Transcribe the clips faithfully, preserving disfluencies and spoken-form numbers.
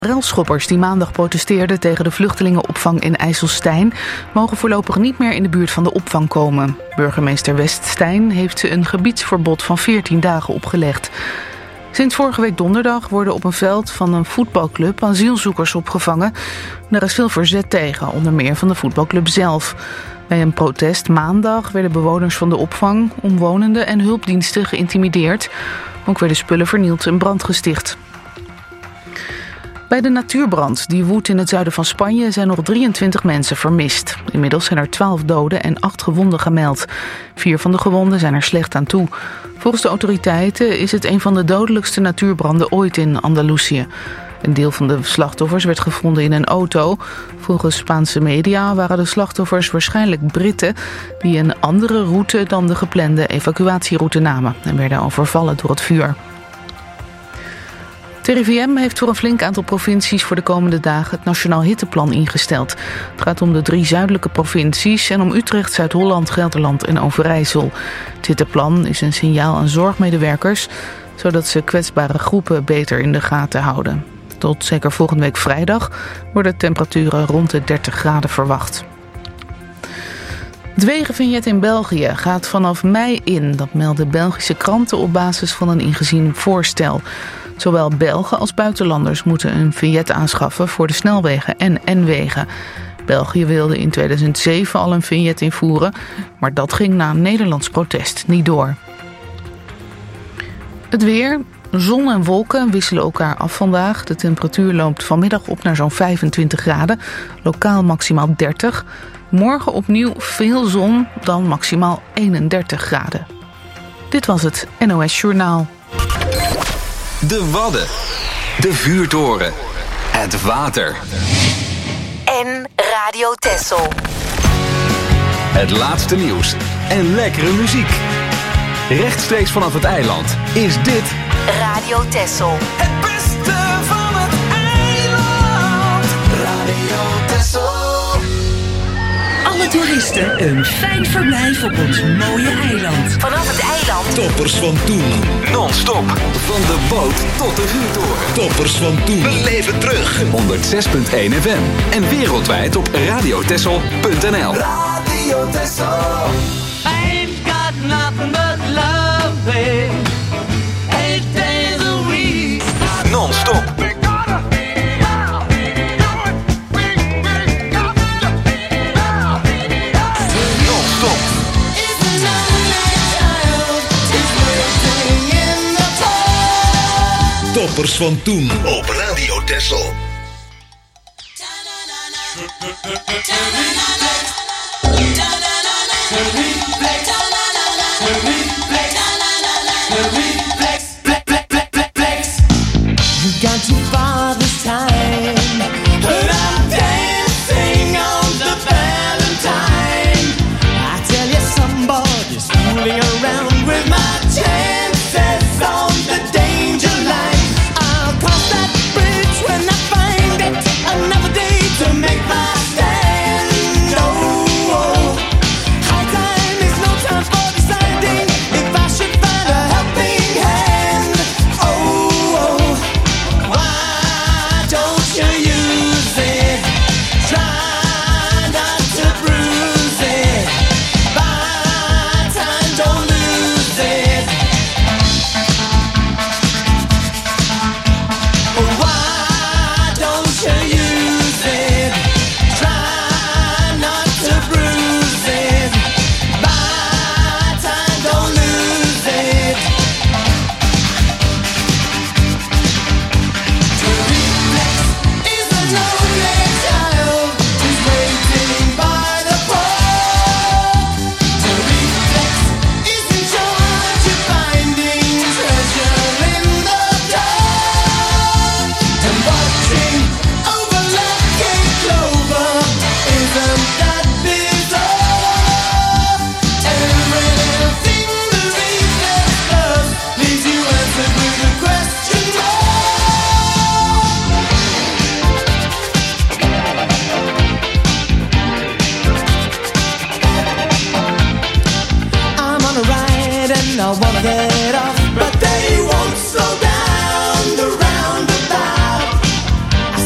Relschoppers die maandag protesteerden tegen de vluchtelingenopvang in IJsselstein mogen voorlopig niet meer in de buurt van de opvang komen. Burgemeester Weststein heeft ze een gebiedsverbod van veertien dagen opgelegd. Sinds vorige week donderdag worden op een veld van een voetbalclub asielzoekers opgevangen. Daar is veel verzet tegen, onder meer van de voetbalclub zelf. Bij een protest maandag werden bewoners van de opvang, omwonenden en hulpdiensten geïntimideerd. Ook werden spullen vernield en brand gesticht. Bij de natuurbrand die woedt in het zuiden van Spanje zijn nog drieëntwintig mensen vermist. Inmiddels zijn er twaalf doden en acht gewonden gemeld. Vier van de gewonden zijn er slecht aan toe. Volgens de autoriteiten is het een van de dodelijkste natuurbranden ooit in Andalusië. Een deel van de slachtoffers werd gevonden in een auto. Volgens Spaanse media waren de slachtoffers waarschijnlijk Britten die een andere route dan de geplande evacuatieroute namen en werden overvallen door het vuur. Het R I V M heeft voor een flink aantal provincies voor de komende dagen het Nationaal Hitteplan ingesteld. Het gaat om de drie zuidelijke provincies en om Utrecht, Zuid-Holland, Gelderland en Overijssel. Het hitteplan is een signaal aan zorgmedewerkers, zodat ze kwetsbare groepen beter in de gaten houden. Tot zeker volgende week vrijdag worden temperaturen rond de dertig graden verwacht. Het wegenvignet in België gaat vanaf mei in. Dat melden Belgische kranten op basis van een ingezien voorstel. Zowel Belgen als buitenlanders moeten een vignet aanschaffen voor de snelwegen en N-wegen. België wilde in tweeduizend zeven al een vignet invoeren, maar dat ging na een Nederlands protest niet door. Het weer. Zon en wolken wisselen elkaar af vandaag. De temperatuur loopt vanmiddag op naar zo'n vijfentwintig graden. Lokaal maximaal dertig. Morgen opnieuw veel zon, dan maximaal eenendertig graden. Dit was het N O S Journaal. De Wadden. De vuurtoren. Het water. En Radio Texel. Het laatste nieuws en lekkere muziek. Rechtstreeks vanaf het eiland is dit Radio Texel. Het beste van het eiland. Radio Texel. Alle toeristen een fijn verblijf op ons mooie eiland. Vanaf het eiland. Toppers van toen. non-stop. Van de boot tot de vuurtoren. Toppers van toen. Beleef het terug. honderdzes komma één F M. En wereldwijd op radiotexel punt n l. Radio Texel. Ain't got nothing but love, babe. Eight days a week. Non-stop. Toppers van toen op Radio Texel. You got too far this time, but I'm dancing on the Valentine. I tell you, somebody's fooling around with my chances on the danger line. I'll cross that bridge when I find it. Another day to make my stand. Oh, oh. High time is no time for deciding if I should find a helping hand. Oh, oh. Why don't you use it? Try not to bruise it. Buy time, don't lose it. Why don't you use it? Try not to bruise it. Buy time, don't lose it. Reflex is a lonely child who's waiting by the pole. The reflex is in charge of finding treasure in the dark. And watching over lucky clover, isn't that bizarre? Everything the reflex does leaves you answered with a question mark. I'm on a ride and I wanna get off, but they won't slow down the roundabout. I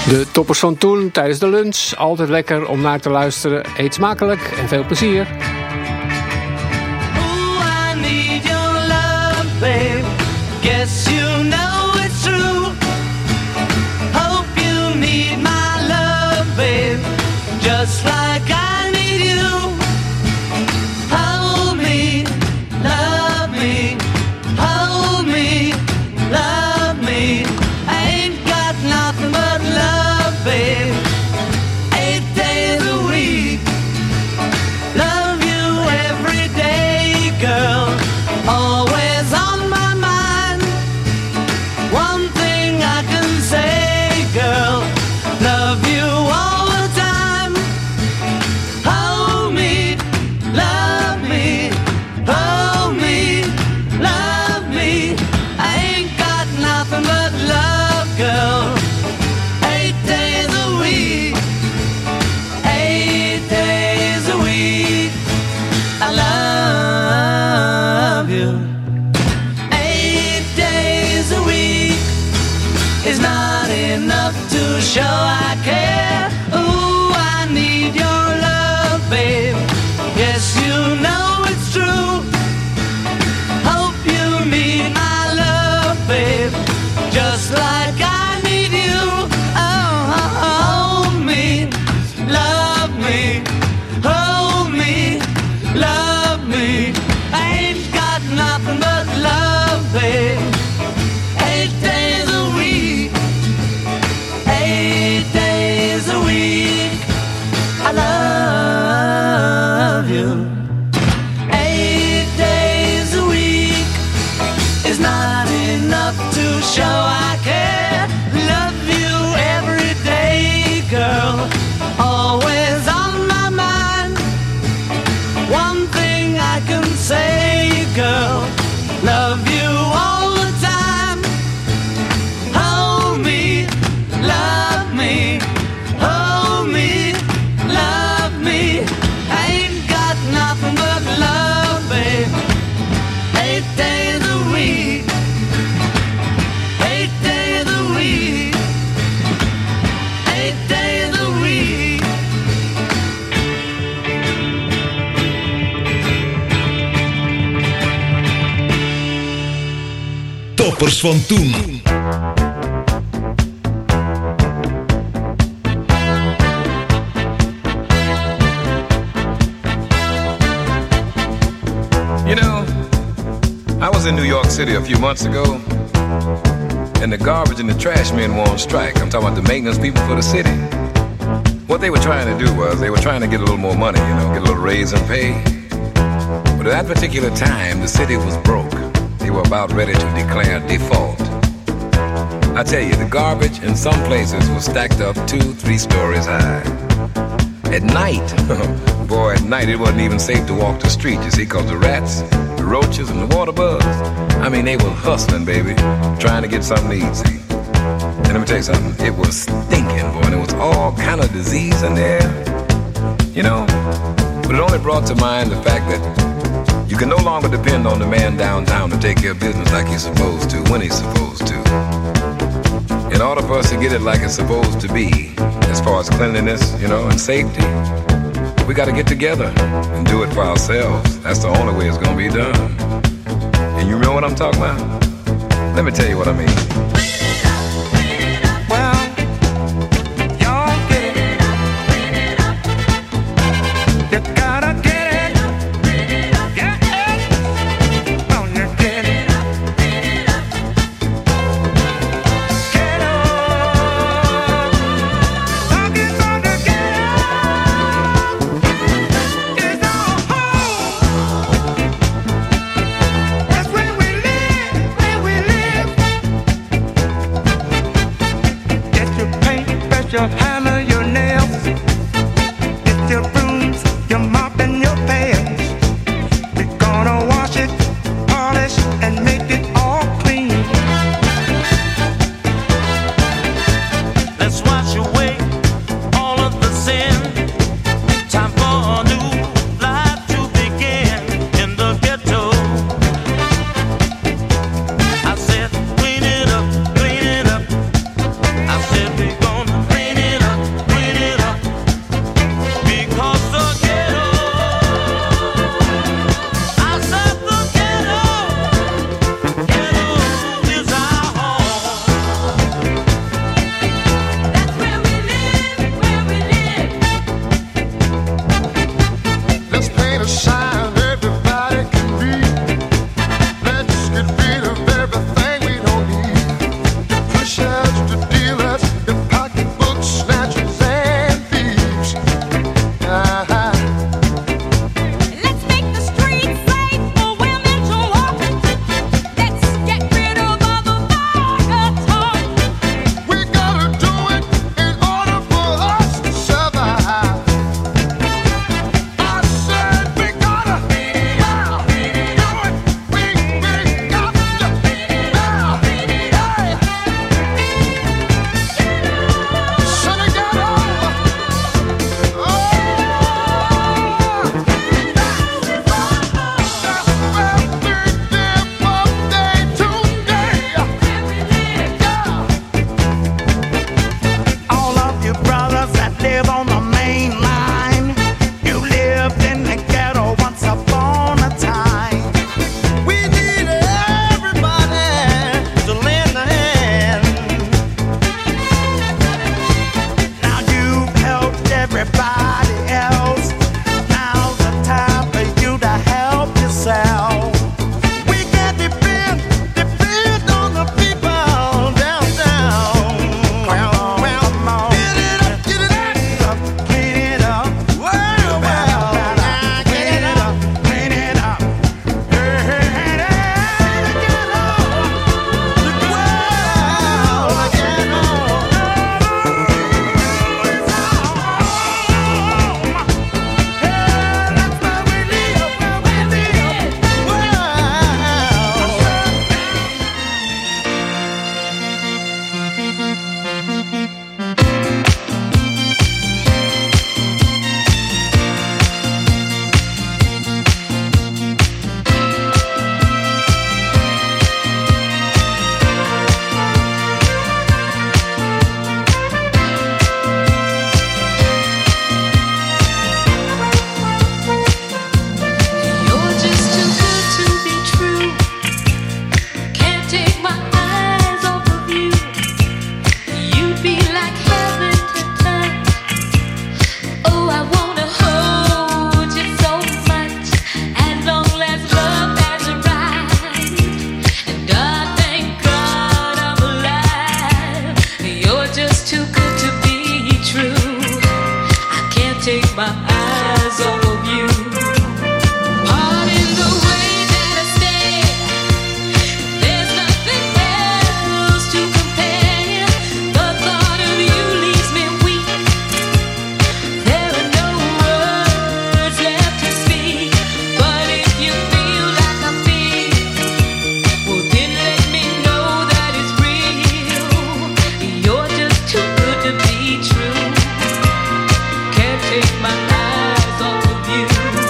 De toppers van toen tijdens de lunch. Altijd lekker om naar te luisteren. Eet smakelijk en veel plezier. Ooh, I need your love, babe. Guess you know it's true. Hope you need my love, babe. Just like I need you. Hold me, love me. Hold me, love me. I ain't got nothing but love, babe. Eight days a week. Love you every day, girl. Always on my mind. One thing I can say, girl. Love you all the time. Hold me, love me. Hold me, love me. I ain't got nothing but love, girl. Eight days a week. Eight days a week. I love you. Eight days a week is not enough to show I care. Ooh, I need your love, babe. Yes, you know it's true. Hope you need my love, babe. Just like I need you. Oh, hold me, love me. Hold me, love me. I ain't got nothing but love, babe. Eight days a week. Eight days a week. I love you. Eight days a week is not enough to show I care. Love you every day, girl. Always on my mind. One thing I can say, girl. Love you all the time. Hold me, love me. Hold me, love me. I ain't got nothing but love, babe. Eight days a week. Eight days a week. Eight days a week. Toppers van toen. You know, I was in New York City a few months ago, and the garbage and the trash men were on strike. I'm talking about the maintenance people for the city. What they were trying to do was they were trying to get a little more money, you know, get a little raise in pay. But at that particular time, the city was broke. They were about ready to declare default. I tell you, the garbage in some places was stacked up two, three stories high. At night, boy, at night it wasn't even safe to walk the street, you see, because the rats, the roaches, and the water bugs, I mean, they were hustling, baby, trying to get something to eat, see. And let me tell you something, it was stinking, boy, and there was all kind of disease in there, you know. But it only brought to mind the fact that you can no longer depend on the man downtown to take care of business like he's supposed to, when he's supposed to. In order for us to get it like it's supposed to be, as far as cleanliness, you know, and safety, we got to get together and do it for ourselves. That's the only way it's going to be done. And you remember what I'm talking about? Let me tell you what I mean. Your hammer, your nails, get your brooms, your mop and your pails. We're gonna wash it, polish and make it all clean. Let's wash away all of the sin. Time for a new life to begin in the ghetto. I said, clean it up, clean it up. I said, we're gonna clean too good to be true. I can't take my eyes off of you. Pardon the way that I stare. There's nothing else to compare. The thought of you leaves me weak. There are no words left to speak. But if you feel like I'm feeling, well then let me know that it's real. You're just too good to be true. Can't take my eyes off of you.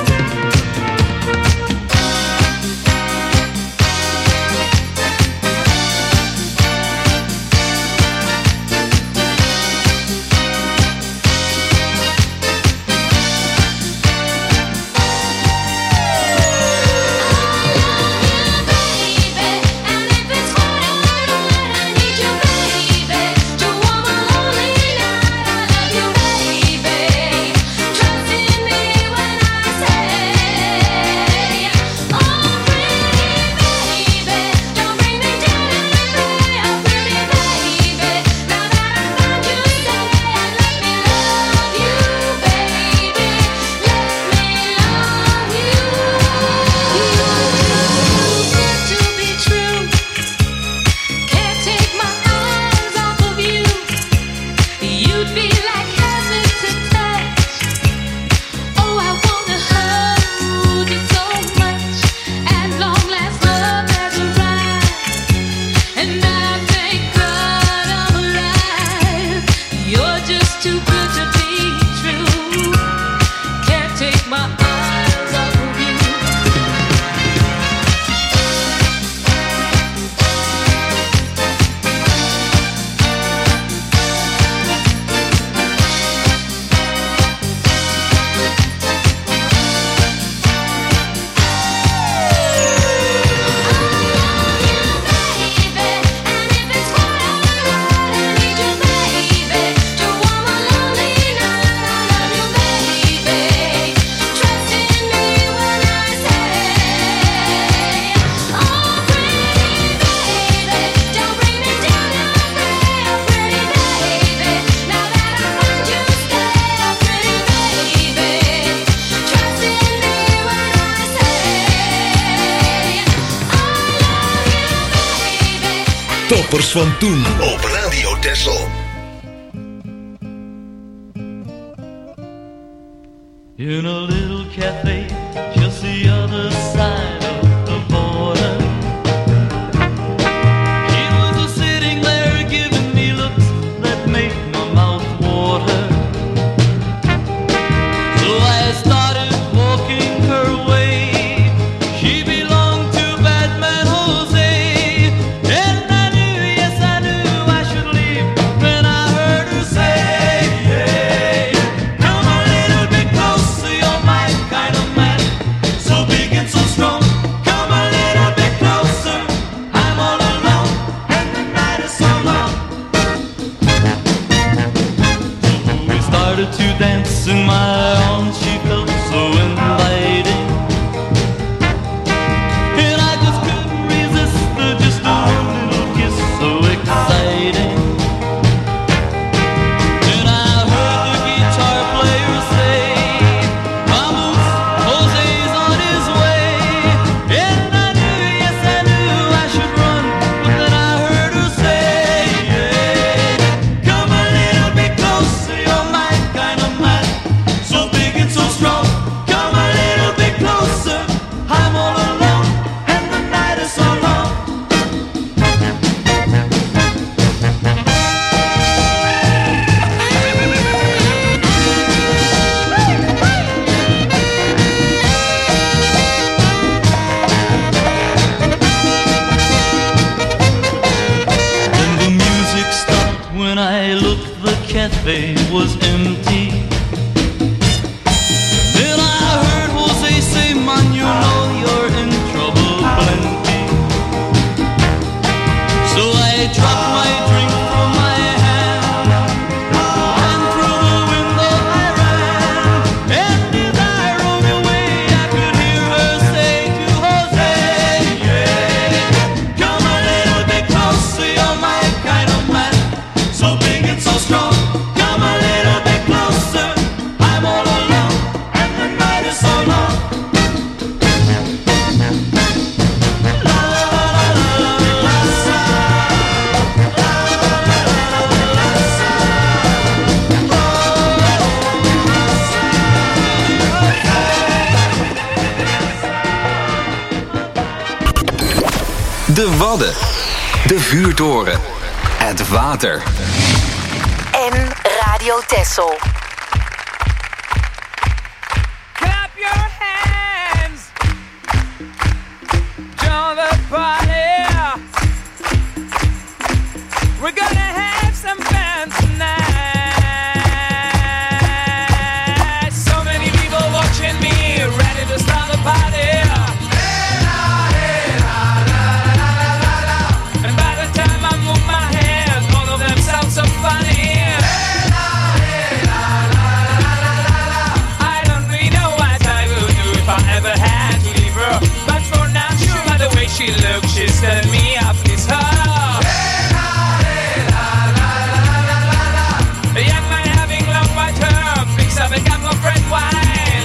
Toppers van toen op Radio Texel. In a little cafe, just the other side of the border, he was just sitting there giving me looks that made my mouth water. So I started walking her way. She belonged to Batman Jose, and I knew, yes I knew I should leave when I heard her say, hey, come a little bit closer, you're my kind of man, so big and so strong. Come a little bit closer, I'm all alone, and the night is so long. So we started to dance in my arms, she felt so inviting, and I just couldn't resist her, just a little kiss so exciting. Then I heard the guitar player say, vamos, Jose's on his way. And I knew, yes I knew I should run, but then I heard her say, hey, come a little bit closer, you're my kind of man, so big and so strong. Come a little bit closer, I'm all alone, and the night is so long. Then the music stopped when I looked, the cafe was empty. Then I heard Jose say, man, you know you're in trouble plenty. So I dropped my drink from my hand, and through the window I ran. And as I rode away, I could hear her say to Jose, yeah, come a little bit closer, you're my kind of man, so big and so strong. De Wadden. De Vuurtoren. Het water. En Radio Texel. Clap your hands. Join the party. We're gonna have some fun tonight. So many people watching me, ready to start the party. And by the time I move my hands, all of them sound so funny. I don't really know what I will do if I ever had to leave her. But for now, sure by the way she looks, she's telling me I please her. A young man having long white hair picks up a cup of red wine.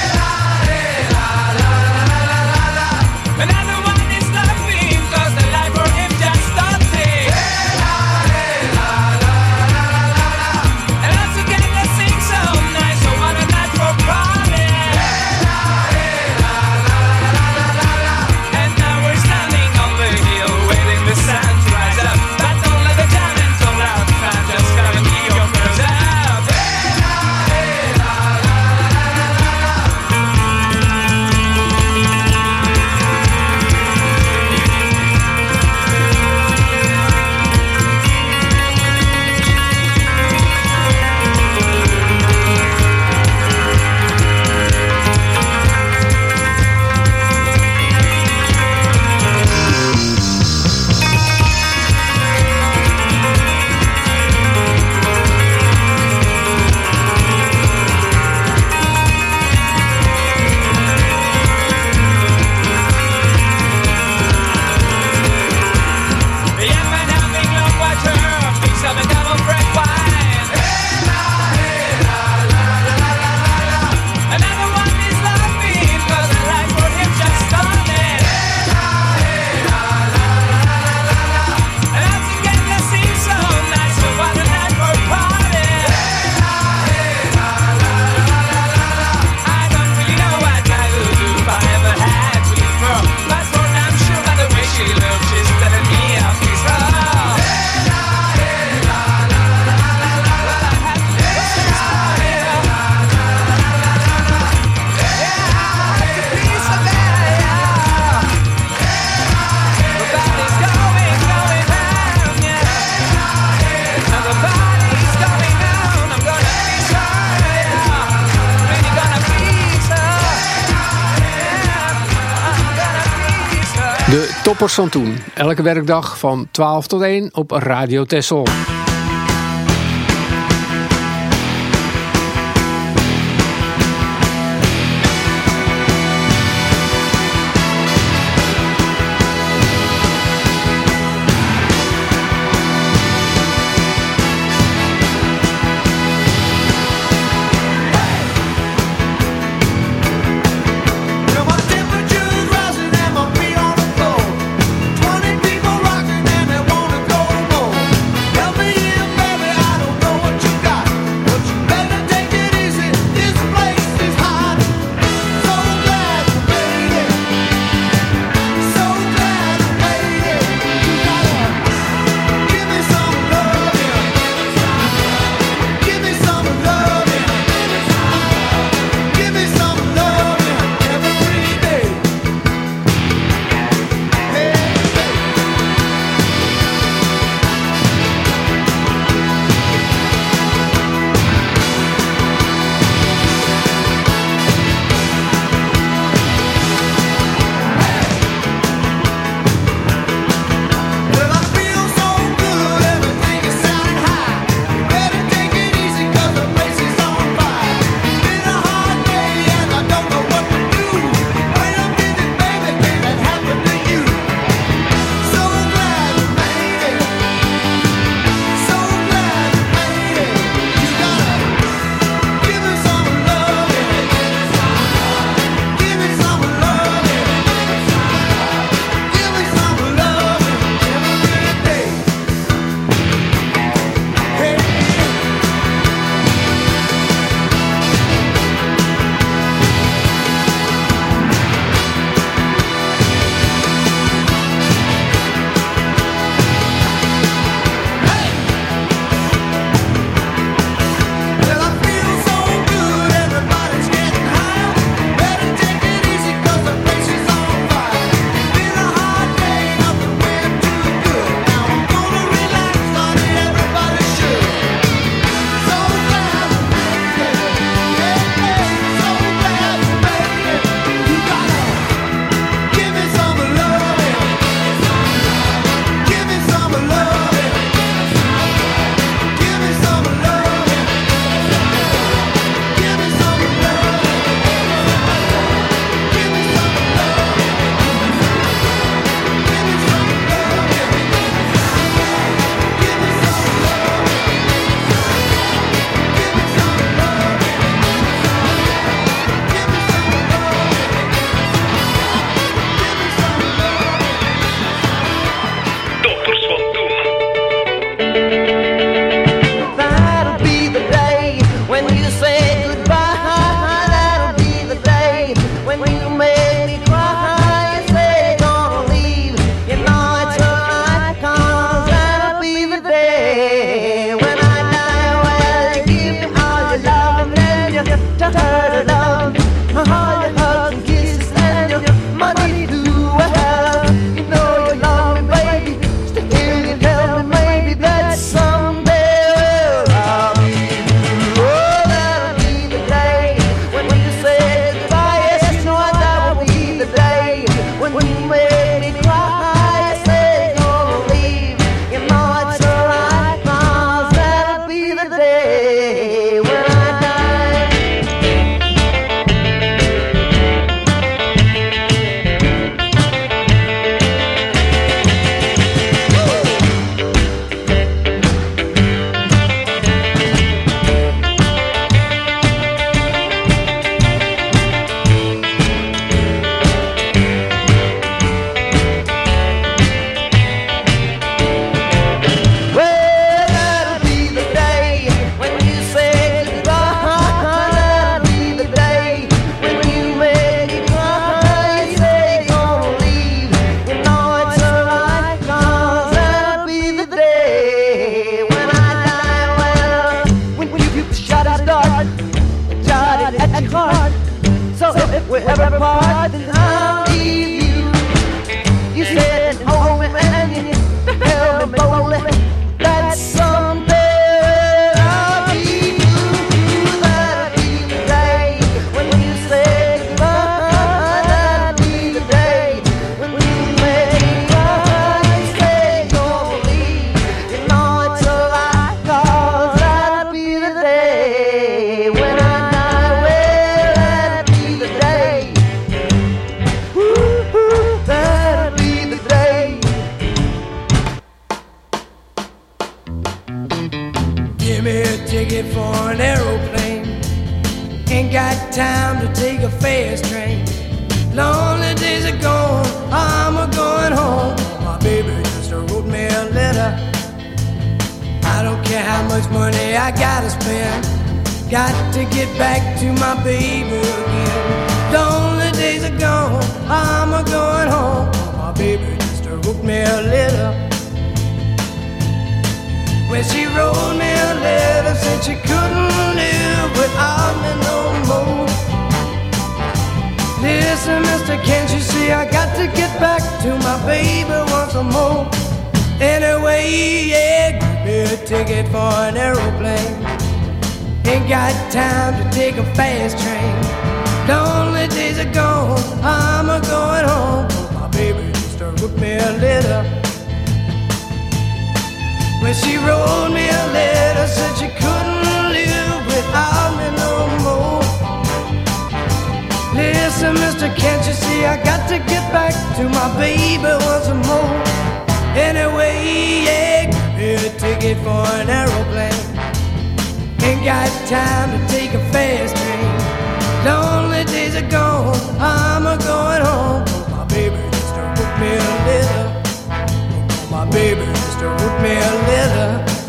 Another one is laughing cause the life for him just started. And once again they sing so nice, so what a night for party. And now we're standing on the hill waiting the sun to rise up. But don't let the diamond fall out, man, just gotta keep your nerves up. The young man having long white hair picks up a cup of red wine. Another one is laughing cause the life for him just started. And once again they sing so nice, so what a night for party. I don't really know what I will do if I ever had to leave her. But for now I'm sure by the way she looks, she's telling me I'll please her. De toppers van toen. Elke werkdag van twaalf tot één op Radio Texel. Twenty people rocking and they wanna go more. Help me day when I die. Wherever part, then I'll leave you. You said home and you held me boldly. That someday I'll be you. That'll be the day when you say goodbye. That'll be the day when you make right. Say you'll leave. You know it's a lie, 'cause that'll be the day when I die. Well, that'll be the day. That'll be the day. Give me a ticket for an aeroplane. Ain't got time to take a fast train. Lonely days are gone, I'm a going home. My baby just wrote me a letter. I don't care how much money I gotta spend. Got to get back to my baby again. Lonely days are gone, I'm a going home. My baby just wrote me a letter. When she wrote me a letter, said she couldn't live without me no more. Listen, mister, can't you see I got to get back to my baby once more? Anyway, yeah, give me a ticket for an aeroplane. Ain't got time to take a fast train. Lonely days are gone, I'm a going home. My baby just wrote me a letter. When she wrote me a letter, said she couldn't live without me no more. Listen, mister, can't you see I got to get back to my baby once more? Anyway, yeah, give me a ticket for an aeroplane. Ain't got time to take a fast train. Lonely days are gone, I'm a going home. My baby just wrote me a letter. My baby just wrote me a letter.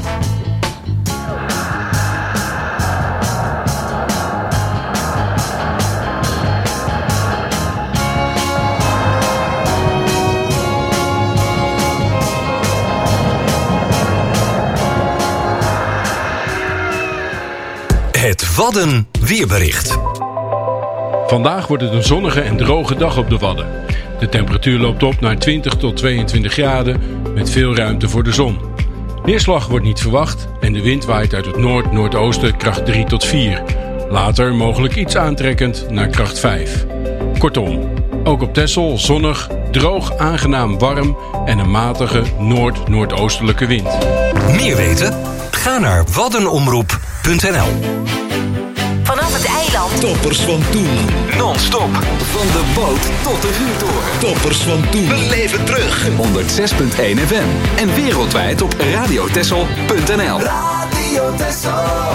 Het Wadden weerbericht. Vandaag wordt het een zonnige en droge dag op de Wadden. De temperatuur loopt op naar twintig tot tweeëntwintig graden met veel ruimte voor de zon. Neerslag wordt niet verwacht en de wind waait uit het noord-noordoosten kracht drie tot vier. Later mogelijk iets aantrekkend naar kracht vijf. Kortom, ook op Texel zonnig, droog, aangenaam warm en een matige noord-noordoostelijke wind. Meer weten? Ga naar waddenomroep punt n l. Vanaf het eiland. Toppers van toen. Non-stop. Van de boot tot de vuurtoren. Toppers van toen. We leven terug. honderdzes punt één F M. En wereldwijd op radiotessel punt n l. Radio Texel.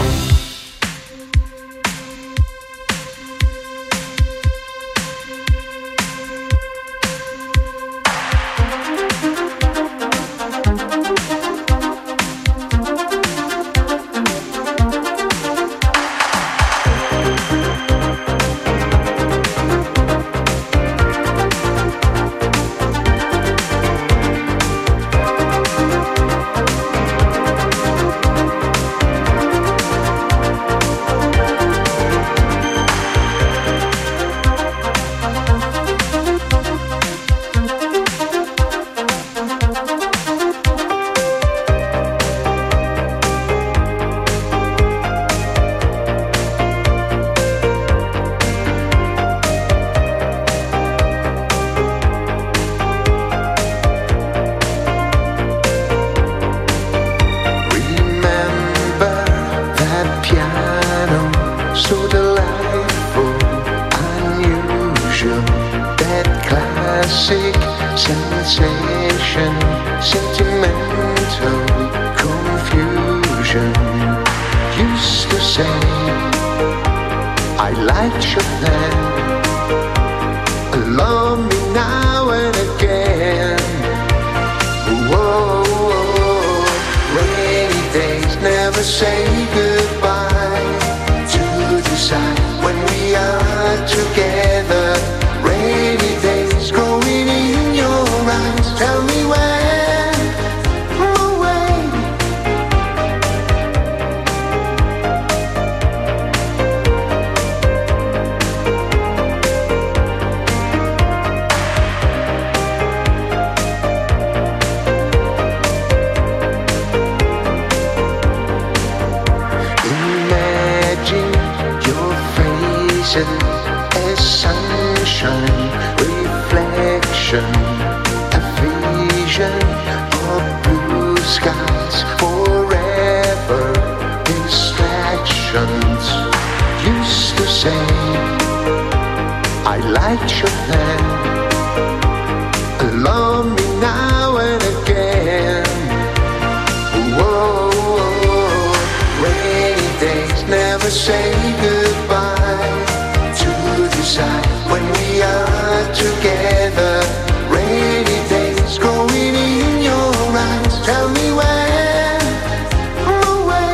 to say I liked your plan. Love me now and again. Whoa, whoa. Rainy days never say goodbye. To decide when we are together. Rainy days growing in your eyes. Tell me when, away. Imagine your faces as sunshine, reflection, a vision of blue skies, forever distractions. Used to say I liked your plan. Love me now and again. Whoa, whoa. Rainy days never say goodbye. To decide when we are together. Rainy days growing in your eyes. Tell me when, away.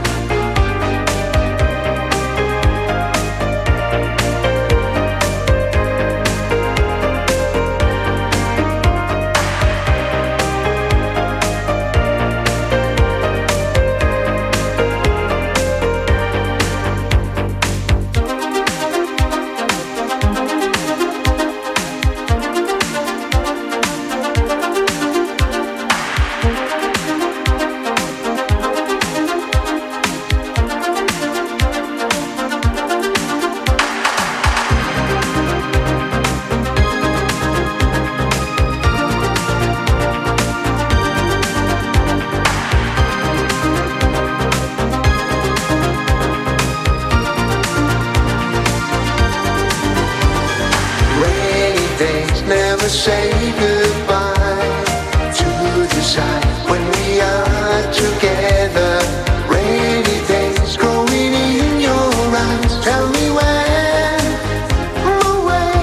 Never say goodbye. To decide when we are together. Rainy days growing in your eyes. Tell me when, away.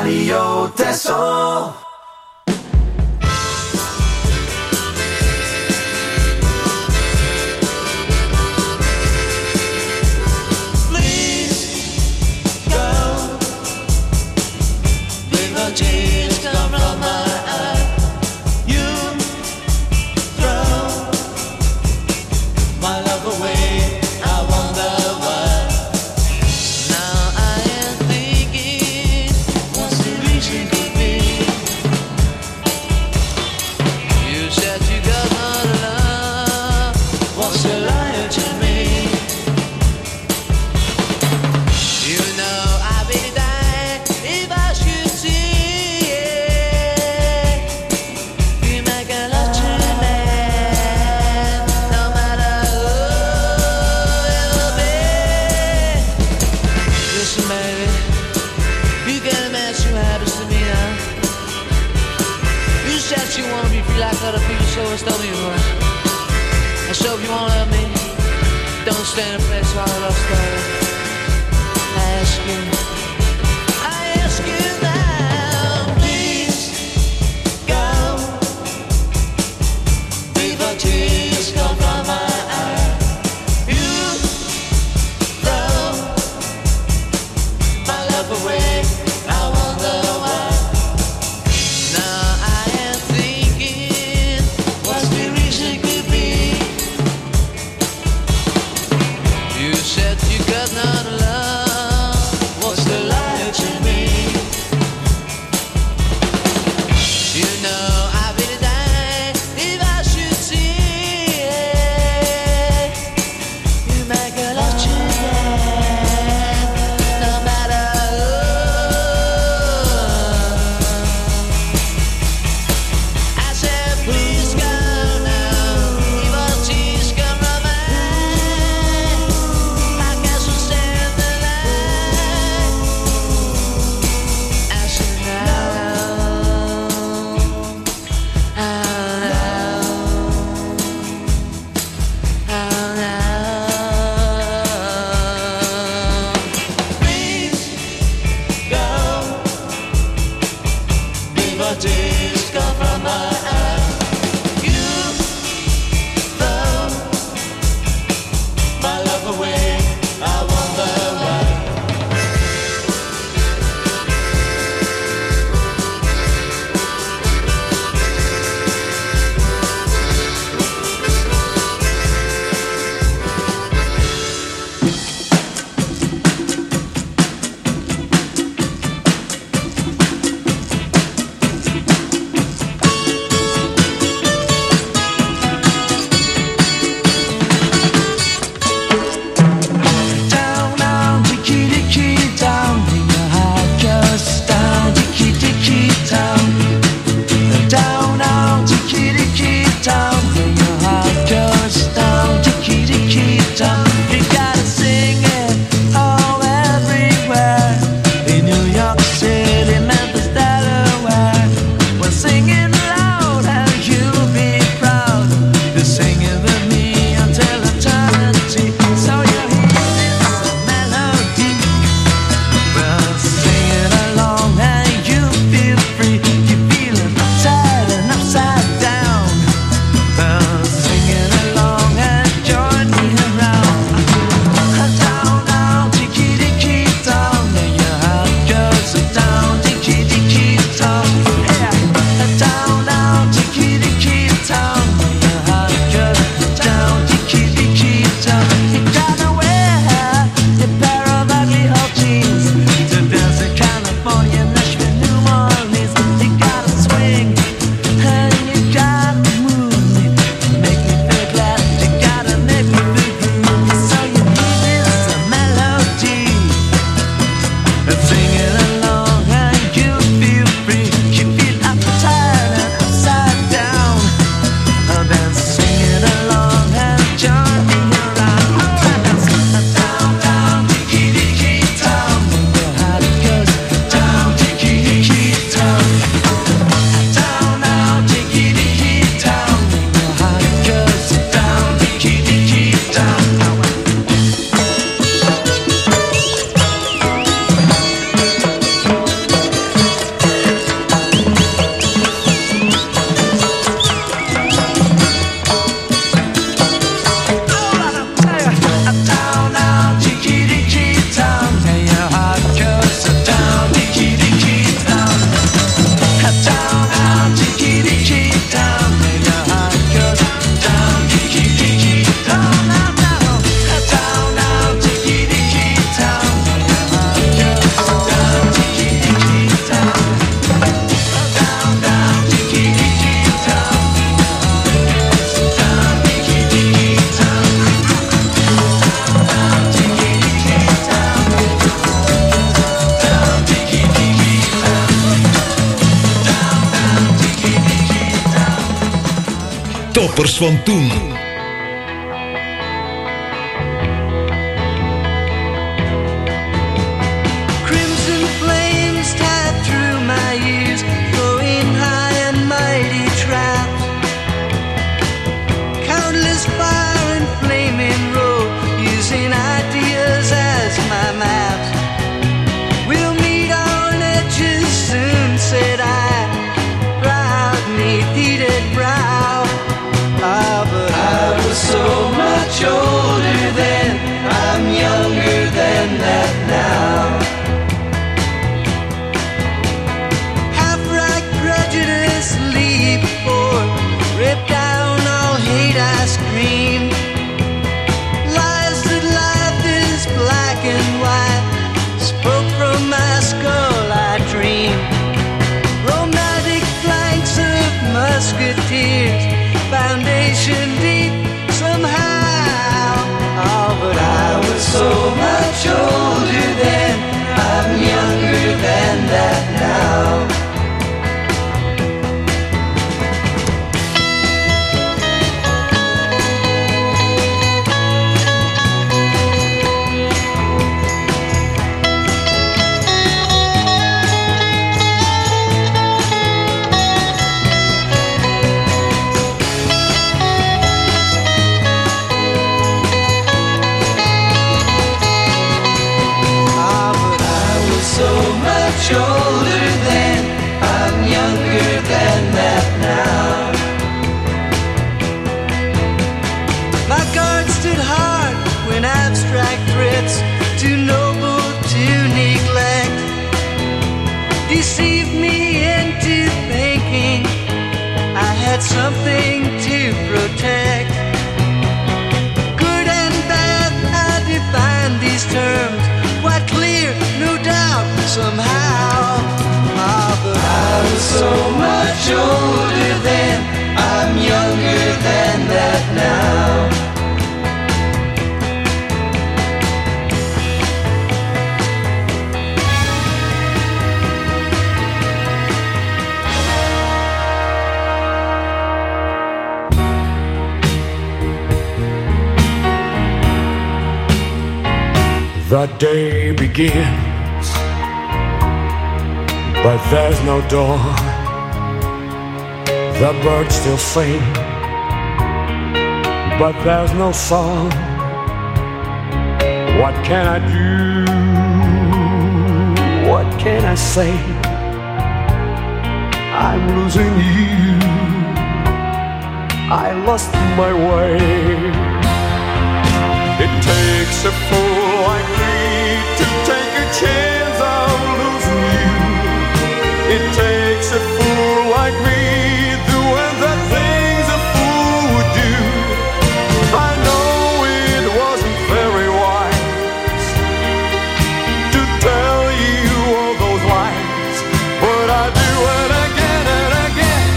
Radio Texel. Tears come from my eye. You throw my love away. I wonder why. Now I am thinking, what's the reason could be? You said you got no love. What's the lie to me? You know I really die if I should see. You wanna be free like other people, so it's don't be right. And so if you wanna love me, don't stand in place while I love story. I ask you, I ask you now, please go before tears come from my eye. You throw my love away. I wonder why. Not love, what's the lie to me? You know I really die if I should see it. You make a lot to no matter who. I said please go now, evil tears come from my eyes. I guess we'll stand the line. I said now, oh now, oh now. Please go before tears come from my eyes. You throw my love away. I wonder why. Down, down, ticky, ticky, down in your heart, just down, ticky, ticky, down. Down, down, ticky, ticky, down in your heart, just down, ticky, ticky, down. You gotta sing it all everywhere. In New York City, Memphis, Delaware. We're singing loud and you'll be proud. You're singing with me until eternity. So you hear this melody. Well, sing it along and you feel free. You're feeling sad and upside down. Well, sing it along and join me around. Down, down, ticky, ticky, down in your heart, just toppers van toen. Crimson flames tied through my ears, flowing high and mighty traps. Countless fire and flaming road, using ideas as my maps. We'll meet on edges soon, said I, proud neath heated brow. Ah, but I was so much older then, I'm younger than that now. Half-right prejudice, leap forth, rip down all hate I scream. Lies that life is black and white, spoke from my skull I dream. Romantic flanks of musketeers, foundation deep somehow. Oh, but I was so much older then, I'm younger than that now. Older then, I'm younger than that now. My guard stood hard when abstract threats, too noble to neglect, deceived me into thinking I had something to protect. Good and bad, I define these terms quite clear, no doubt, somehow. Ah, but I was so much older then, I'm younger than that now. The day begins, but there's no dawn. The birds still sing, but there's no song. What can I do? What can I say? I'm losing you, I lost my way. It takes a fool like me to take a chance of losing you. It takes a fool like me doing the things a fool would do. I know it wasn't very wise to tell you all those lies, but I do it again and again.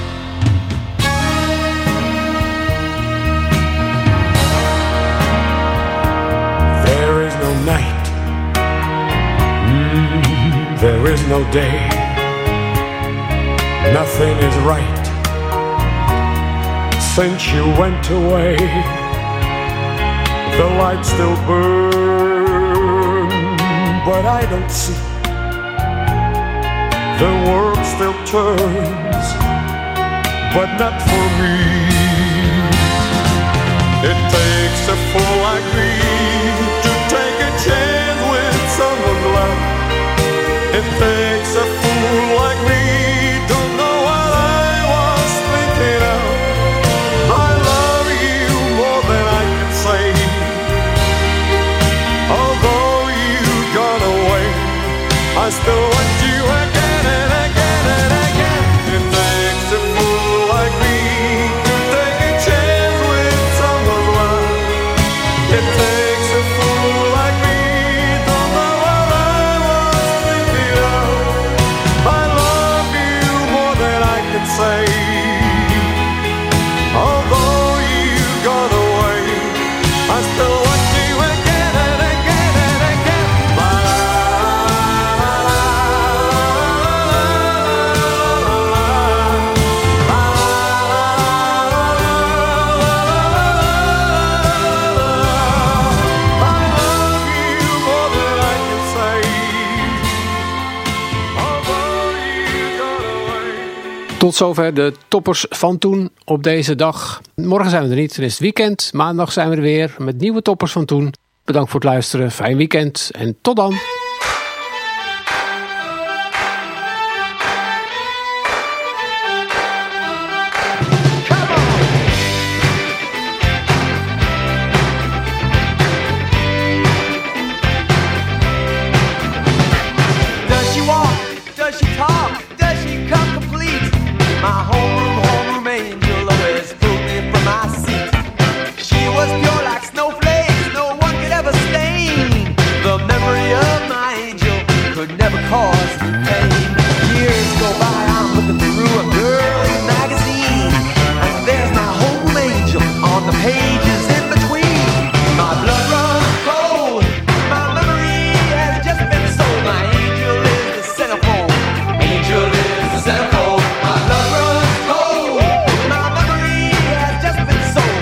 There is no night, mm, there is no day. Nothing is right since you went away. The lights still burn, but I don't see. The world still turns, but not for me. It takes a fool like me to take a chance with someone's love. It takes a fool like me. I still want you again and again and again. It takes a fool like me to take a chance with someone's love. It takes a fool like me, don't know what I was thinking of. I love you more than I can say. Although you've gone away, I still want you again and again and again. Bye. Tot zover de toppers van toen op deze dag. Morgen zijn we er niet, dan is het weekend. Maandag zijn we er weer met nieuwe toppers van toen. Bedankt voor het luisteren, fijn weekend en tot dan. Cause pain. Years go by, I'm looking through a girly magazine, and there's my home angel on the pages in between. My blood runs cold, my memory has just been sold. My angel is the centerfold, angel is the centerfold. My blood runs cold, my memory has just been sold.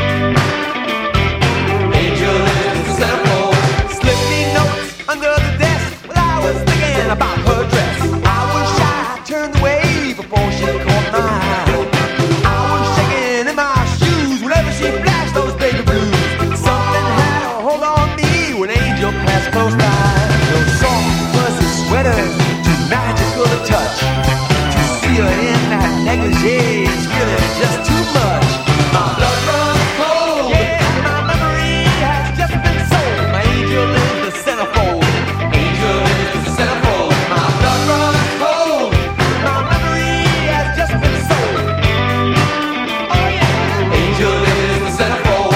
Angel is the centerfold. Slip me notes under the desk while I was thinking about her dress. I was shy, turned away before she caught my eye. I was shaking in my shoes whenever she flashed those baby blues. Something had a hold on me when Angel passed close by. Those soft, fuzzy sweaters, too magical to touch. To see her in that negligee is really just too much. My blood runs cold, yeah, my memory has just been sold. My angel is the centerfold, angel is the centerfold. My blood runs cold, my memory has just been sold. Oh yeah, angel is the centerfold.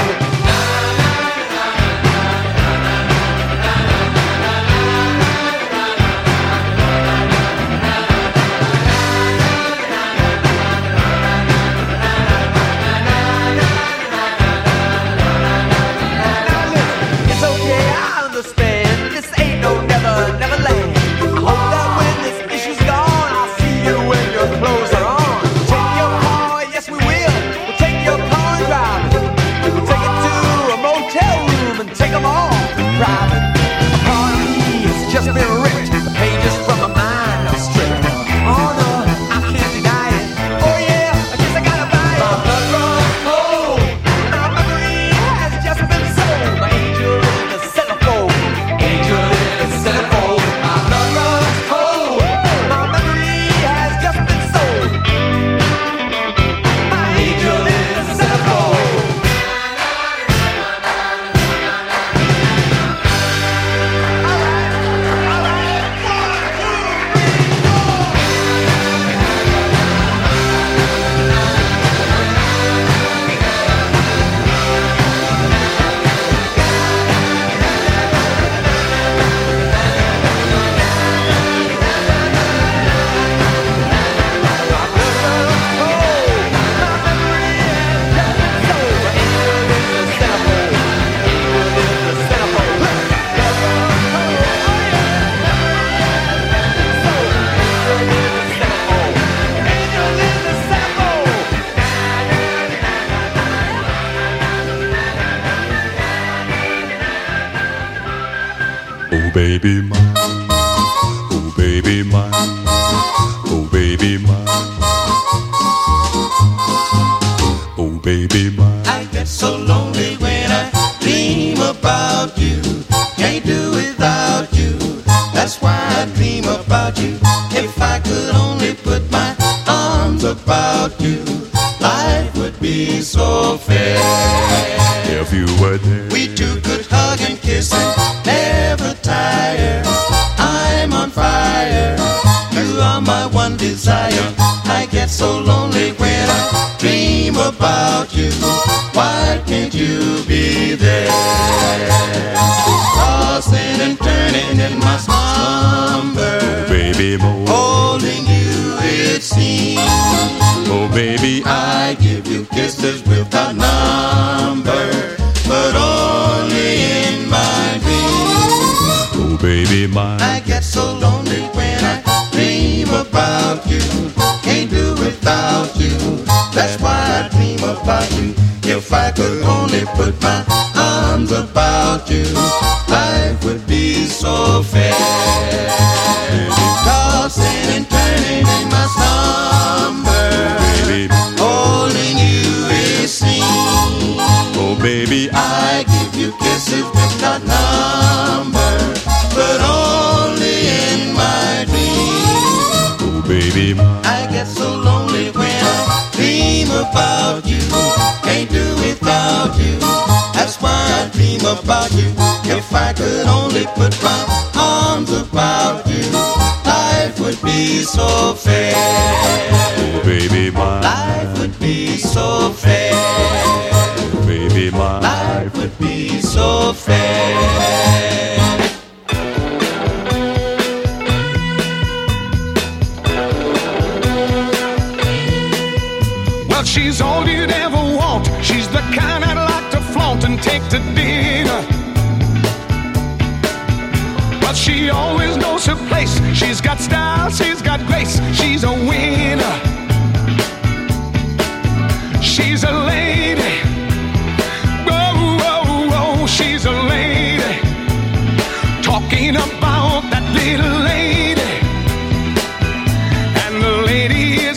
It's okay, I understand. This ain't no never, never land. I hope that when this issue's gone, I'll see you when your clothes are on. Take your car, yes we will. We'll take your car and drive it. We'll take it to a motel room and take them all private. A part of me has just been ripped. The pages from my mind are stripped. Oh no, I can't deny it. Oh yeah, I guess I gotta buy it. My blood runs cold. My memory has just been sold. My angel is the centerfold. Angel is the centerfold. My blood runs cold. My memory has just been sold. My angel is the centerfold. Oh baby mine, oh baby mine, oh baby mine, oh baby mine. I get so lonely when I dream about you. Can't do without you. That's why I dream about you. If I could only put my arms about you, life would be so fair. If you were there, We two could hug and kiss and never tire. I'm on fire. You are my one desire. I get so lonely when I dream about you. Why can't you be there? Tossing and turning in my slumber. oh baby more, Holding you it seems. oh baby I, I give you kisses without number, but only in my dreams. oh baby mine. I get so lonely when I dream about you. Can't do without you. That's why I dream about you. If I could only put my arms about you, life would be so fair. Tossing and turning in my slumber. about you. If I could only put my arms about you, life would be so fair. Baby, my life would be so fair. Baby, my life would be so fair. Well, she's all you'd ever want. She's the kind I'd like to flaunt and take to dinner. But she always knows her place. She's got style, she's got grace. She's a winner. She's a lady. Oh, oh, oh, she's a lady. Talking about that little lady. And the lady is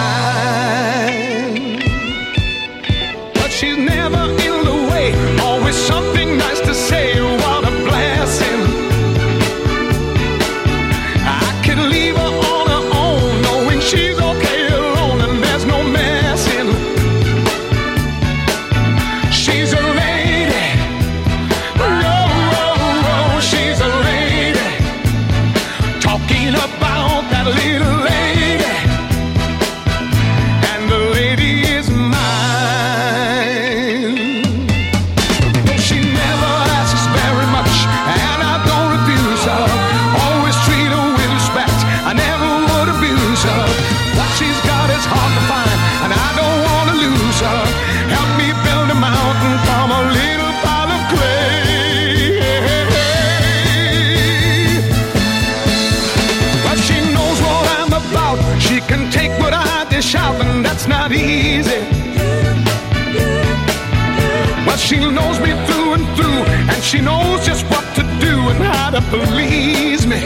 mine. But she's never in the way. Always something nice to say. What a blessing. I can leave her on her own, knowing she's okay alone and there's no messing. She's a lady. Oh, oh, oh, she's a lady. Talking about that little lady. And the lady is mine. No, she never asks very much, and I don't abuse her. Always treat her with respect. I never would abuse her. What she's got is hard to find, and I don't want to lose her. Help me build a mountain from a little pile of clay. But she knows what I'm about. She can take what I dish out, and that's not easy. But she knows me through and through, and she knows just what to do and how to please me.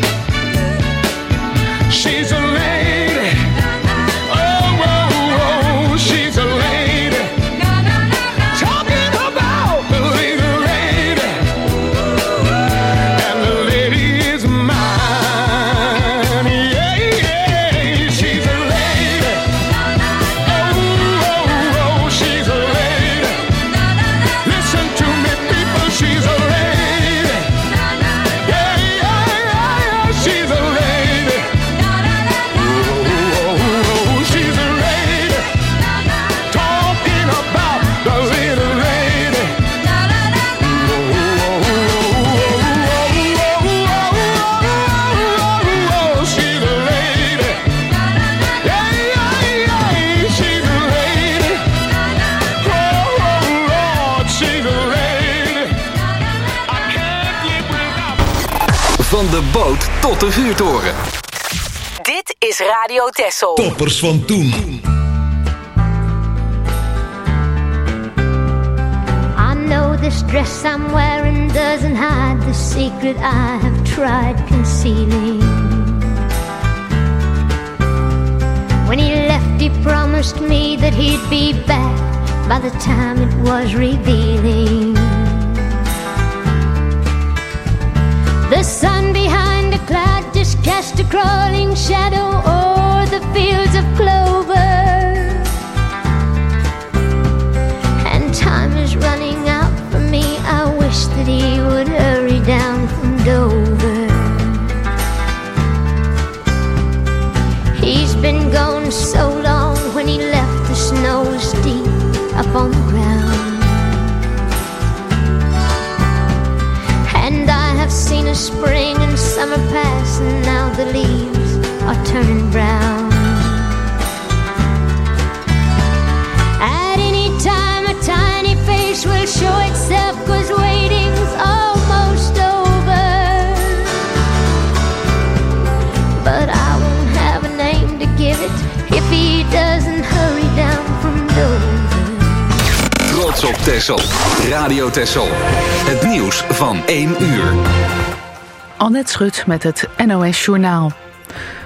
She's a lady. Oh, oh, oh, she's a lady. Talking about the little lady. And the lady is mine. Yeah, yeah, she's a lady. Oh, oh, oh, she's a lady. Listen to me, people, she's a lady. Yeah, yeah, yeah, she's a lady. Oh, oh, oh, she's a lady. Talking about the little lady. Oh, oh, oh, oh, she's a lady. Yeah, yeah, yeah, she's a lady. Oh, Lord, she's a lady. I can't live without. Van de boot tot de vuurtoren. Dit is Radio Texel. Toppers van toen. I know this dress I'm wearing doesn't hide the secret I have tried concealing. When he left, he promised me that he'd be back by the time it was revealing. The sun behind a cloud just cast a crawling shadow o'er the fields of clover. And time is running out for me. I wish that he would hurry down from Dover. He's been gone so long. When he left, the snow was deep up on the ground. And I have seen a spring and summer pass, and now the leaves are turning brown. At any time a tiny face will show itself, 'cause waiting's almost over. But I won't have a name to give it if he doesn't hurry down from Dover. Trots op Texel. Radio Texel. Het nieuws van één uur. Annette Schut met het N O S Journaal.